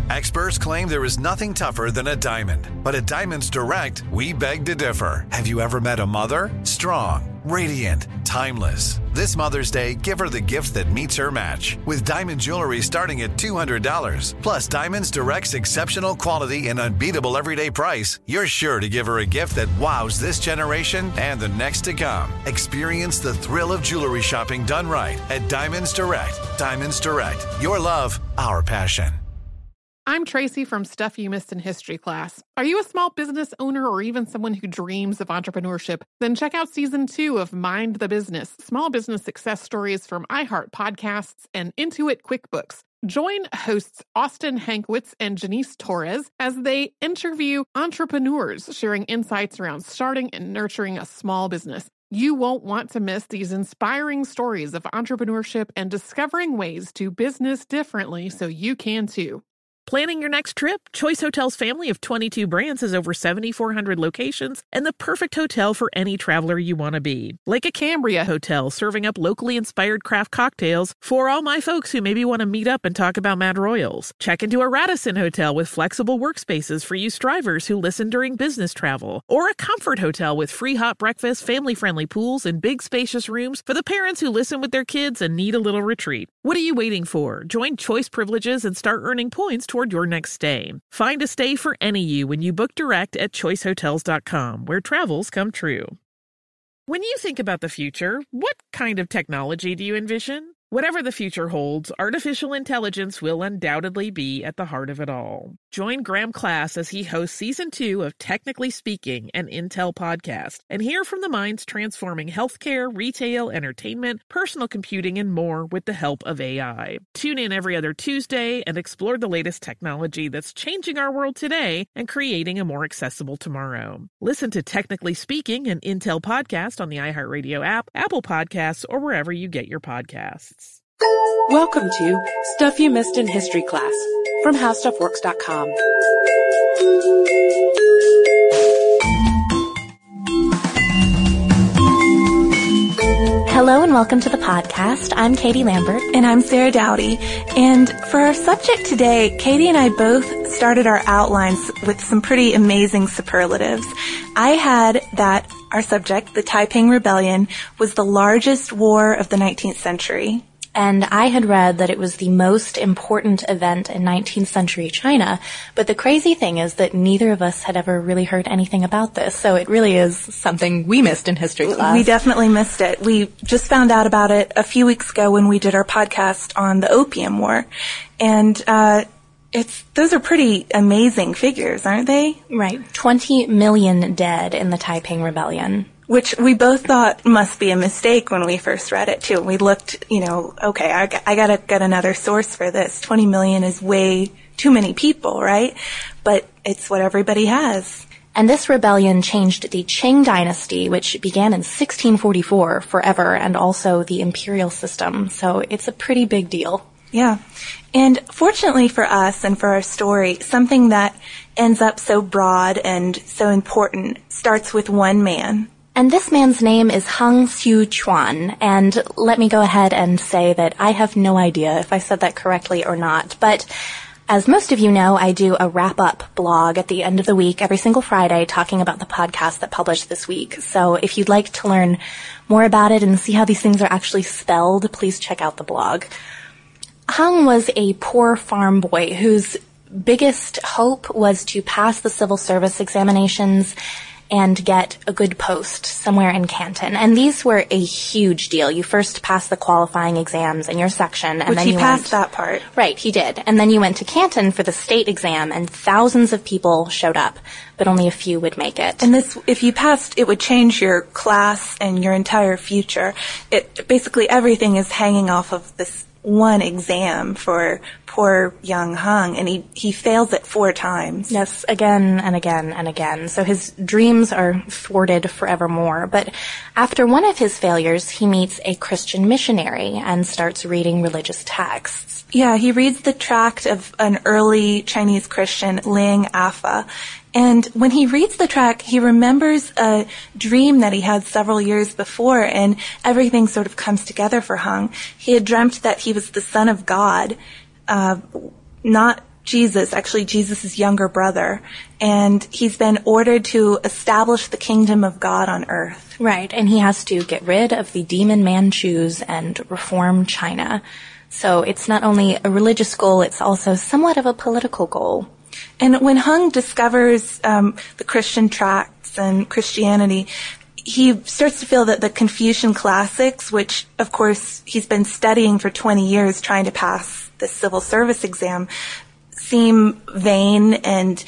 Experts claim there is nothing tougher than a diamond. But at Diamonds Direct, we beg to differ. Have you ever met a mother? Strong, radiant, timeless. This Mother's Day, give her the gift that meets her match. With diamond jewelry starting at $200. Plus Diamonds Direct's exceptional quality and unbeatable everyday price, you're sure to give her a gift that wows this generation and the next to come. Experience the thrill of jewelry shopping done right at Diamonds Direct. Diamonds Direct. Your love, our passion. I'm Tracy from Stuff You Missed in History class. Are you a small business owner or even someone who dreams of entrepreneurship? Then check out Season 2 of Mind the Business, Small Business Success Stories from iHeart Podcasts and Intuit QuickBooks. Join hosts Austin Hankwitz and Janice Torres as they interview entrepreneurs sharing insights around starting and nurturing a small business. You won't want to miss these inspiring stories of entrepreneurship and discovering ways to business differently so you can too. Planning your next trip? Choice Hotels' family of 22 brands has over 7,400 locations and the perfect hotel for any traveler you want to be. Like a Cambria Hotel, serving up locally inspired craft cocktails for all my folks who maybe want to meet up and talk about Mad Royals. Check into a Radisson Hotel with flexible workspaces for you strivers who listen during business travel. Or a Comfort Hotel with free hot breakfast, family-friendly pools, and big spacious rooms for the parents who listen with their kids and need a little retreat. What are you waiting for? Join Choice Privileges and start earning points toward your next stay. Find a stay for any you when you book direct at choicehotels.com, where travels come true. When you think about the future, what kind of technology do you envision? Whatever the future holds, artificial intelligence will undoubtedly be at the heart of it all. Join Graham Class as he hosts Season 2 of Technically Speaking, an Intel podcast, and hear from the minds transforming healthcare, retail, entertainment, personal computing, and more with the help of AI. Tune in every other Tuesday and explore the latest technology that's changing our world today and creating a more accessible tomorrow. Listen to Technically Speaking, an Intel podcast on the iHeartRadio app, Apple Podcasts, or wherever you get your podcasts. Welcome to Stuff You Missed in History class from HowStuffWorks.com. Hello and welcome to the podcast. I'm Katie Lambert. And I'm Sarah Dowdy. And for our subject today, Katie and I both started our outlines with some pretty amazing superlatives. I had that our subject, the Taiping Rebellion, was the largest war of the 19th century. And I had read that it was the most important event in 19th century China, but the crazy thing is that neither of us had ever really heard anything about this, so it really is something we missed in history class. We definitely missed it. We just found out about it a few weeks ago when we did our podcast on the Opium War, and those are pretty amazing figures, aren't they? Right. 20 million dead in the Taiping Rebellion. Which we both thought must be a mistake when we first read it, too. We looked, okay, I gotta get another source for this. 20 million is way too many people, right? But it's what everybody has. And this rebellion changed the Qing dynasty, which began in 1644, forever, and also the imperial system. So it's a pretty big deal. Yeah. And fortunately for us and for our story, something that ends up so broad and so important starts with one man. And this man's name is Hung Xiu-Chuan, and let me go ahead and say that I have no idea if I said that correctly or not, but as most of you know, I do a wrap-up blog at the end of the week every single Friday talking about the podcast that published this week. So if you'd like to learn more about it and see how these things are actually spelled, please check out the blog. Hung was a poor farm boy whose biggest hope was to pass the civil service examinations and get a good post somewhere in Canton. And these were a huge deal. You first passed the qualifying exams in your section. And Which then he you passed that part. Right, he did. And then you went to Canton for the state exam, and thousands of people showed up, but only a few would make it. And this, if you passed, it would change your class and your entire future. Basically everything is hanging off of this one exam for poor young Hung, and he fails it 4 times. Yes, again and again and again. So his dreams are thwarted forevermore. But after one of his failures, he meets a Christian missionary and starts reading religious texts. Yeah, he reads the tract of an early Chinese Christian, Ling Afa. And when he reads the tract, he remembers a dream that he had several years before, and everything sort of comes together for Hung. He had dreamt that he was the son of God, not Jesus, actually Jesus' younger brother, and he's been ordered to establish the kingdom of God on earth. Right, and he has to get rid of the demon Manchus and reform China. So it's not only a religious goal, it's also somewhat of a political goal. And when Hung discovers the Christian tracts and Christianity, he starts to feel that the Confucian classics, which of course he's been studying for 20 years trying to pass the civil service exam, seem vain and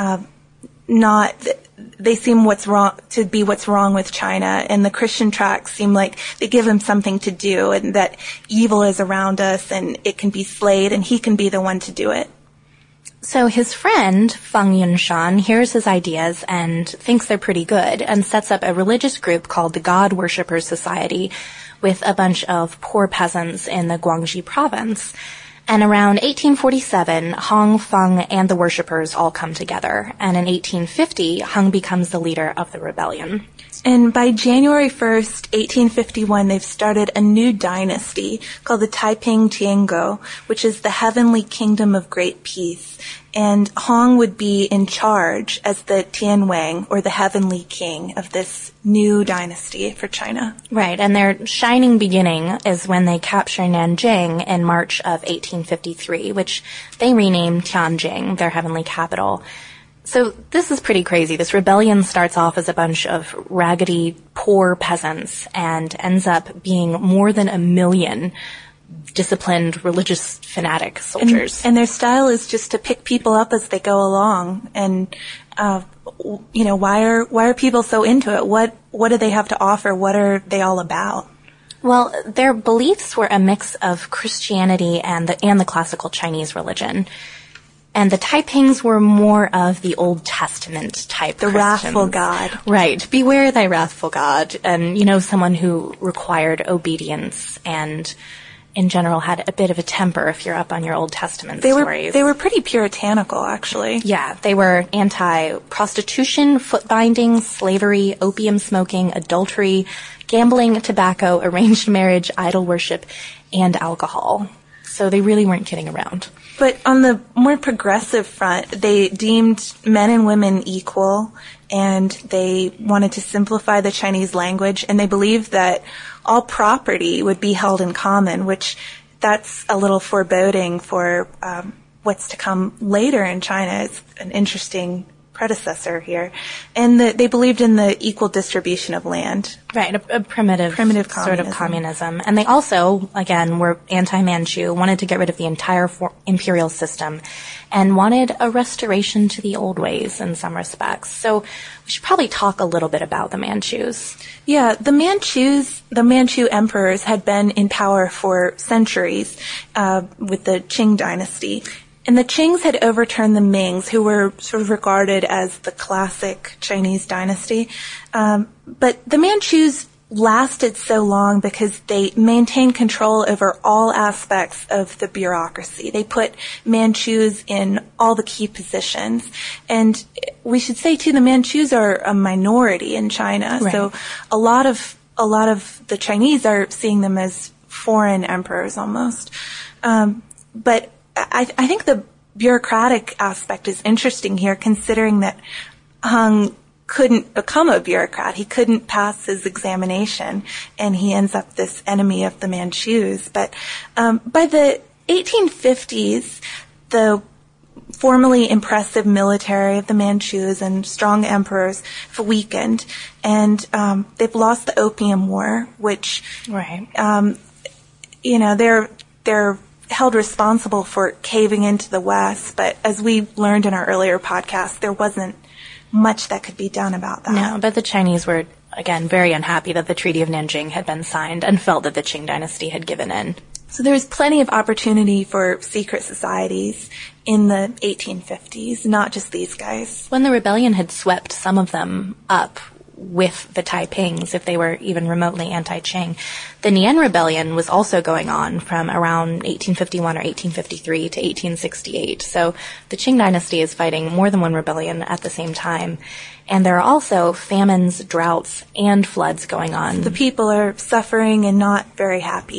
they seem what's wrong with China, and the Christian tracts seem like they give him something to do, and that evil is around us and it can be slayed and he can be the one to do it. So his friend, Feng Yunshan, hears his ideas and thinks they're pretty good and sets up a religious group called the God Worshippers Society with a bunch of poor peasants in the Guangxi province. And around 1847, Hung, Feng, and the worshippers all come together. And in 1850, Hung becomes the leader of the rebellion. And by January 1st, 1851, they've started a new dynasty called the Taiping Tiango, which is the Heavenly Kingdom of Great Peace. And Hong would be in charge as the Tianwang, or the Heavenly King, of this new dynasty for China. Right, and their shining beginning is when they capture Nanjing in March of 1853, which they renamed Tianjin, their heavenly capital. So this is pretty crazy. This rebellion starts off as a bunch of raggedy, poor peasants and ends up being more than 1 million disciplined, religious, fanatic soldiers. And their style is just to pick people up as they go along. And, why are people so into it? What do they have to offer? What are they all about? Well, their beliefs were a mix of Christianity and the classical Chinese religion. And the Taipings were more of the Old Testament type The Christians. wrathful God. Right. Beware thy wrathful God. And, someone who required obedience and, in general, had a bit of a temper if you're up on your Old Testament stories. They were pretty puritanical, actually. Yeah. They were anti-prostitution, foot binding, slavery, opium smoking, adultery, gambling, tobacco, arranged marriage, idol worship, and alcohol. So they really weren't kidding around. But on the more progressive front, they deemed men and women equal, and they wanted to simplify the Chinese language, and they believed that all property would be held in common, which that's a little foreboding for what's to come later in China. It's an interesting predecessor here. And they believed in the equal distribution of land. Right, a primitive sort of communism. And they also, again, were anti-Manchu, wanted to get rid of the entire imperial system, and wanted a restoration to the old ways in some respects. So we should probably talk a little bit about the Manchus. Yeah, the Manchu emperors had been in power for centuries with the Qing dynasty. And the Qings had overturned the Mings, who were sort of regarded as the classic Chinese dynasty. But the Manchus lasted so long because they maintained control over all aspects of the bureaucracy. They put Manchus in all the key positions. And we should say, too, the Manchus are a minority in China. Right. So a lot of the Chinese are seeing them as foreign emperors almost. But I think the bureaucratic aspect is interesting here, considering that Hung couldn't become a bureaucrat. He couldn't pass his examination, and he ends up this enemy of the Manchus. But by the 1850s, the formerly impressive military of the Manchus and strong emperors have weakened, and they've lost the Opium War, which, right. They're held responsible for caving into the West, but as we learned in our earlier podcast, there wasn't much that could be done about that. No, but the Chinese were, again, very unhappy that the Treaty of Nanjing had been signed and felt that the Qing dynasty had given in. So there was plenty of opportunity for secret societies in the 1850s, not just these guys. When the rebellion had swept some of them up with the Taipings, if they were even remotely anti-Qing, the Nian Rebellion was also going on from around 1851 or 1853 to 1868. So the Qing dynasty is fighting more than one rebellion at the same time. And there are also famines, droughts, and floods going on. The people are suffering and not very happy.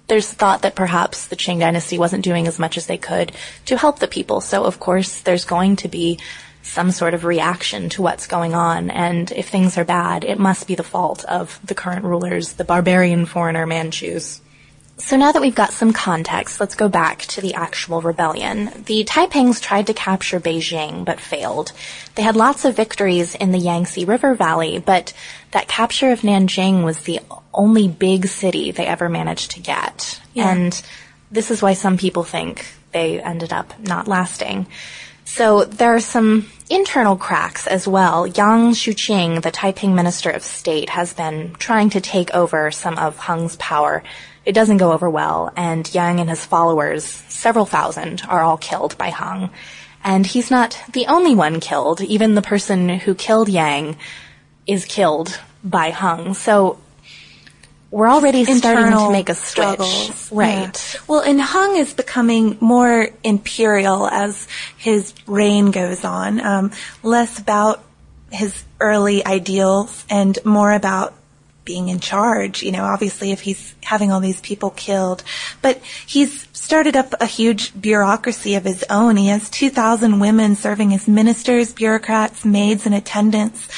there's thought that perhaps the Qing dynasty wasn't doing as much as they could to help the people. So, of course, there's going to be some sort of reaction to what's going on. And if things are bad, it must be the fault of the current rulers, the barbarian foreigner Manchus. So now that we've got some context, let's go back to the actual rebellion. The Taipangs tried to capture Beijing, but failed. They had lots of victories in the Yangtze River Valley, but that capture of Nanjing was the only big city they ever managed to get. Yeah. And this is why some people think they ended up not lasting. So there are some internal cracks as well. Yang Shuqing, the Taiping Minister of State, has been trying to take over some of Heng's power. It doesn't go over well, and Yang and his followers, several thousand, are all killed by Heng. And he's not the only one killed. Even the person who killed Yang is killed by Heng. So we're already starting to make a switch. Right. Yeah. Well, and Heng is becoming more imperial as his reign goes on, less about his early ideals and more about being in charge, obviously if he's having all these people killed. But he's started up a huge bureaucracy of his own. He has 2,000 women serving as ministers, bureaucrats, maids, and attendants.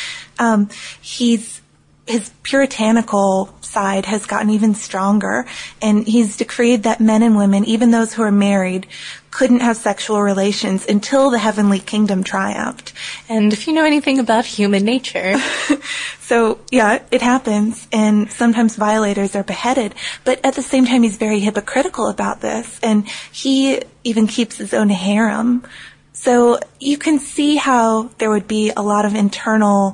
His puritanical side has gotten even stronger, and he's decreed that men and women, even those who are married, couldn't have sexual relations until the heavenly kingdom triumphed. And if you know anything about human nature. So, yeah, it happens, and sometimes violators are beheaded. But at the same time, he's very hypocritical about this, and he even keeps his own harem. So you can see how there would be a lot of internal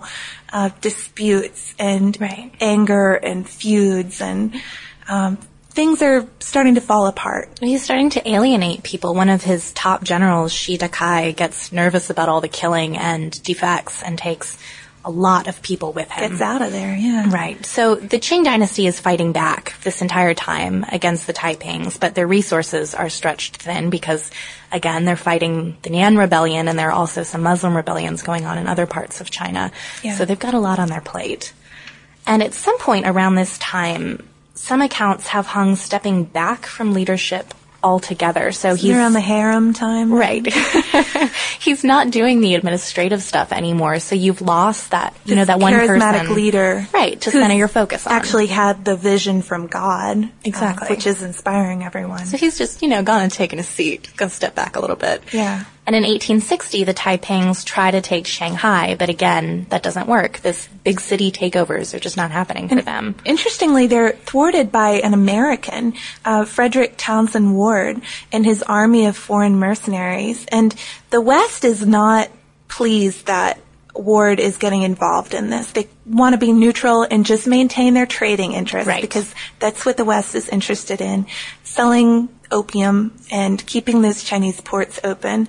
disputes and anger and feuds, and things are starting to fall apart. He's starting to alienate people. One of his top generals, Shi Dakai, gets nervous about all the killing and defects and takes a lot of people with him. Gets out of there, yeah. Right. So the Qing dynasty is fighting back this entire time against the Taipangs, but their resources are stretched thin because, again, they're fighting the Nian rebellion, and there are also some Muslim rebellions going on in other parts of China. Yeah. So they've got a lot on their plate. And at some point around this time, some accounts have Heng stepping back from leadership altogether. So he's around the harem time. Right. He's not doing the administrative stuff anymore. So you've lost that, that one person. Charismatic leader. Right. To center your focus on. Actually had the vision from God. Exactly. Which is inspiring everyone. So he's just, gone and taken a seat, gonna step back a little bit. Yeah. And in 1860, the Taipangs try to take Shanghai, but again, that doesn't work. This big city takeovers are just not happening for them. Interestingly, they're thwarted by an American, Frederick Townsend Ward, and his army of foreign mercenaries. And the West is not pleased that Ward is getting involved in this. They want to be neutral and just maintain their trading interests, because that's what the West is interested in, selling opium and keeping those Chinese ports open.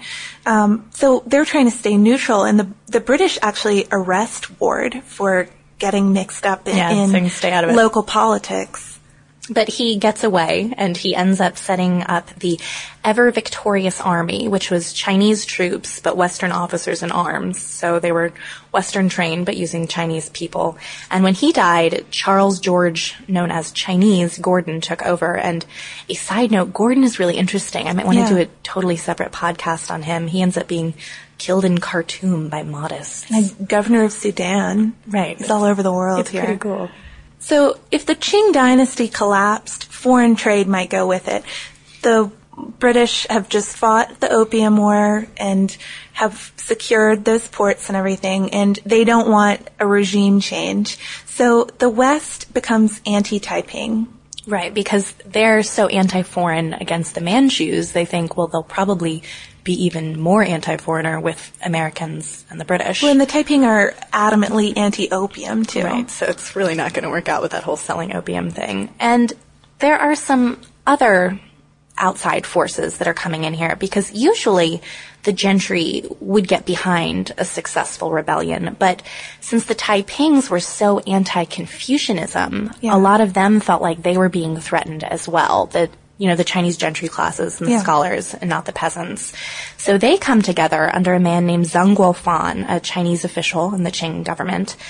So they're trying to stay neutral, and the British actually arrest Ward for getting mixed up in stay out of it. Local politics. But he gets away, and he ends up setting up the Ever Victorious Army, which was Chinese troops, but Western officers in arms. So they were Western trained, but using Chinese people. And when he died, Charles George, known as Chinese, Gordon, took over. And a side note, Gordon is really interesting. I might want to do a totally separate podcast on him. He ends up being killed in Khartoum by Mahdists. And governor of Sudan. Right. It's all over the world it's here. Pretty cool. So if the Qing dynasty collapsed, foreign trade might go with it. The British have just fought the Opium War and have secured those ports and everything, and they don't want a regime change. So the West becomes anti-Taiping. Right, because they're so anti-foreign against the Manchus, they think, well, they'll probably be even more anti-foreigner with Americans and the British. Well, and the Taiping are adamantly anti-opium, too. Right, so it's really not going to work out with that whole selling opium thing. And there are some other outside forces that are coming in here, because usually the gentry would get behind a successful rebellion. But since the Taipangs were so anti-Confucianism, a lot of them felt like they were being threatened as well. The Chinese gentry classes and the scholars, and not the peasants. So they come together under a man named Zhang Guofan, a Chinese official in the Qing government.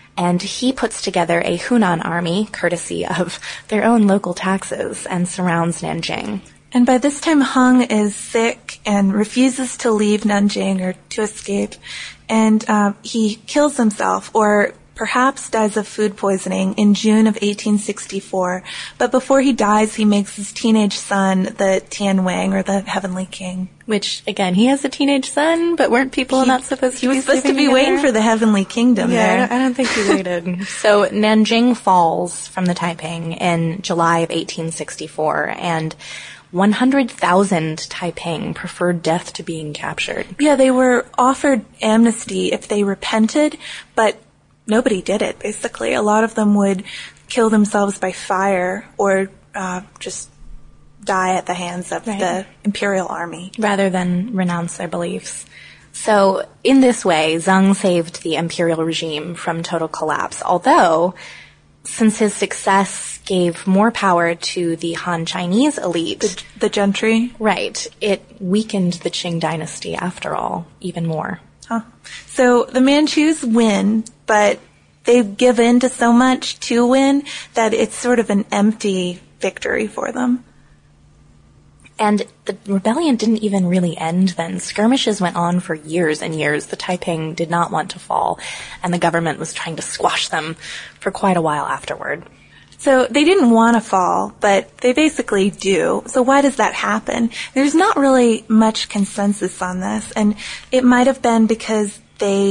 And he puts together a Hunan army, courtesy of their own local taxes, and surrounds Nanjing. And by this time, Hung is sick and refuses to leave Nanjing or to escape. And he kills himself, or perhaps dies of food poisoning, in June of 1864. But before he dies, he makes his teenage son the Tianwang, or the Heavenly King. Which, again, he has a teenage son, but weren't people not supposed to be He was supposed to be waiting for the Heavenly Kingdom there. I don't think he waited. So Nanjing falls from the Taiping in July of 1864, and 100,000 Taiping preferred death to being captured. Yeah, they were offered amnesty if they repented, but nobody did it, basically. A lot of them would kill themselves by fire or just die at the hands of the imperial army. Rather than renounce their beliefs. So, in this way, Zheng saved the imperial regime from total collapse, although, since his success gave more power to the Han Chinese elite... The gentry? Right. It weakened the Qing dynasty, after all, even more. Huh. So, the Manchus win, but they give in to so much to win that it's sort of an empty victory for them. And the rebellion didn't even really end then. Skirmishes went on for years and years. The Taiping did not want to fall, and the government was trying to squash them for quite a while afterward. So they didn't want to fall, but they basically do. So why does that happen? There's not really much consensus on this, and it might have been because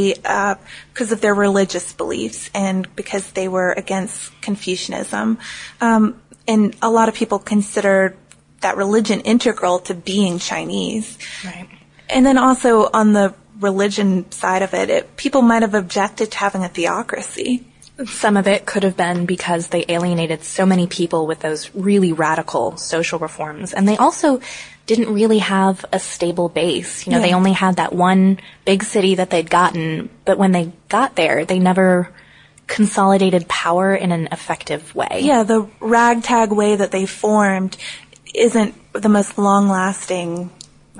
because of their religious beliefs and because they were against Confucianism. And a lot of people consider that religion integral to being Chinese. Right. And then also on the religion side of it, people might have objected to having a theocracy. Some of it could have been because they alienated so many people with those really radical social reforms. And they also didn't really have a stable base. You know, they only had that one big city that they'd gotten, but when they got there, they never consolidated power in an effective way. Yeah, the ragtag way that they formed isn't the most long-lasting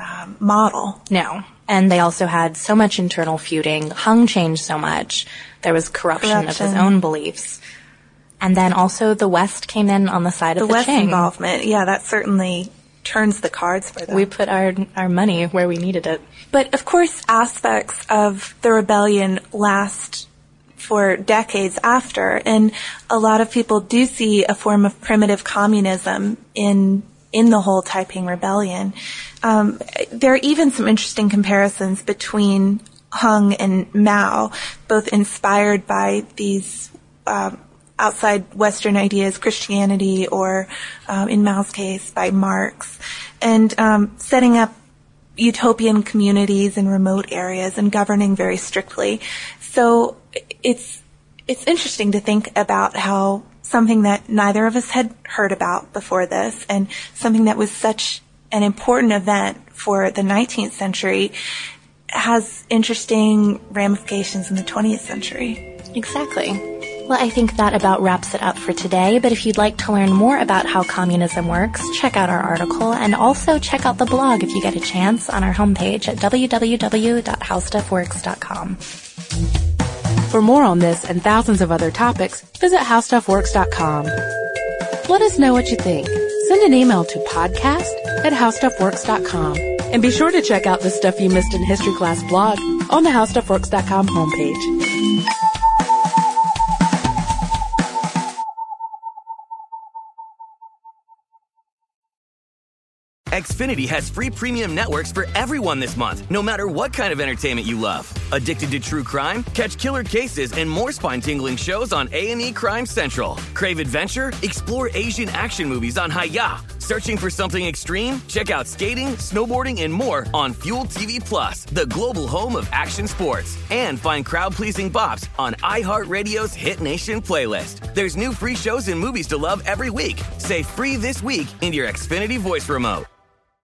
model. No. And they also had so much internal feuding. Hung changed so much. There was corruption of his own beliefs. And then also the West came in on the side of the West Qing. Involvement, yeah, that certainly turns the cards for them. We put our money where we needed it. But of course, aspects of the rebellion last for decades after, and a lot of people do see a form of primitive communism in the whole Taiping Rebellion. There are even some interesting comparisons between Hung and Mao, both inspired by these outside Western ideas, Christianity, or in Mao's case, by Marx, and setting up utopian communities in remote areas and governing very strictly. So it's interesting to think about how something that neither of us had heard about before this, and something that was such an important event for the 19th century, has interesting ramifications in the 20th century. Exactly. Well, I think that about wraps it up for today, but if you'd like to learn more about how communism works, check out our article, and also check out the blog if you get a chance on our homepage at www.howstuffworks.com. For more on this and thousands of other topics, visit howstuffworks.com. Let us know what you think. Send an email to podcast@howstuffworks.com. And be sure to check out the Stuff You Missed in History Class blog on the howstuffworks.com homepage. Xfinity has free premium networks for everyone this month, no matter what kind of entertainment you love. Addicted to true crime? Catch killer cases and more spine-tingling shows on A&E Crime Central. Crave adventure? Explore Asian action movies on Hi-Ya. Searching for something extreme? Check out skating, snowboarding, and more on Fuel TV Plus, the global home of action sports. And find crowd-pleasing bops on iHeartRadio's Hit Nation playlist. There's new free shows and movies to love every week. Say free this week in your Xfinity voice remote.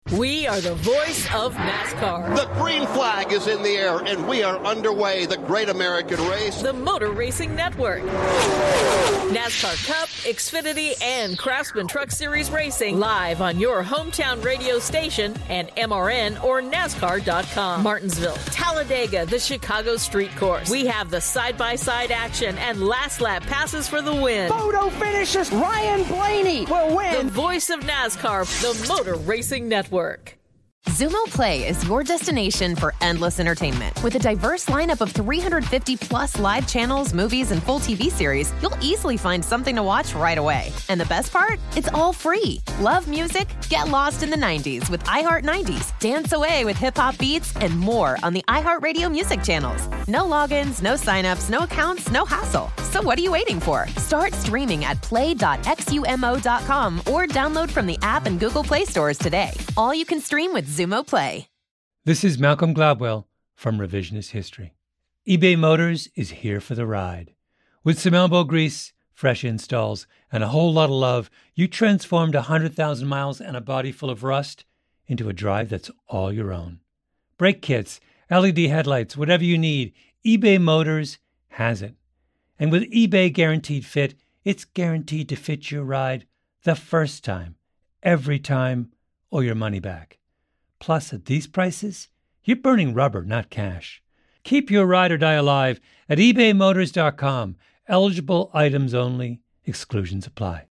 We are the voice of NASCAR. The green flag is in the air, and we are underway. The Great American Race. The Motor Racing Network. NASCAR Cup, Xfinity, and Craftsman Truck Series Racing live on your hometown radio station and MRN or NASCAR.com. Martinsville, Talladega, the Chicago Street Course. We have the side-by-side action and last lap passes for the win. Photo finishes. Ryan Blaney will win. The voice of NASCAR, the Motor Racing Network. Xumo Play is your destination for endless entertainment. With a diverse lineup of 350 plus live channels, movies, and full TV series, you'll easily find something to watch right away. And the best part? It's all free. Love music? Get lost in the 90s with iHeart 90s, dance away with hip-hop beats, and more on the iHeartRadio music channels. No logins, no signups, no accounts, no hassle. So what are you waiting for? Start streaming at play.xumo.com or download from the app and Google Play stores today. All you can stream with Xumo Play. This is Malcolm Gladwell from Revisionist History. eBay Motors is here for the ride. With some elbow grease, fresh installs, and a whole lot of love, you transformed 100,000 miles and a body full of rust into a drive that's all your own. Brake kits, LED headlights, whatever you need, eBay Motors has it. And with eBay Guaranteed Fit, it's guaranteed to fit your ride the first time, every time, or your money back. Plus, at these prices, you're burning rubber, not cash. Keep your ride or die alive at ebaymotors.com. Eligible items only. Exclusions apply.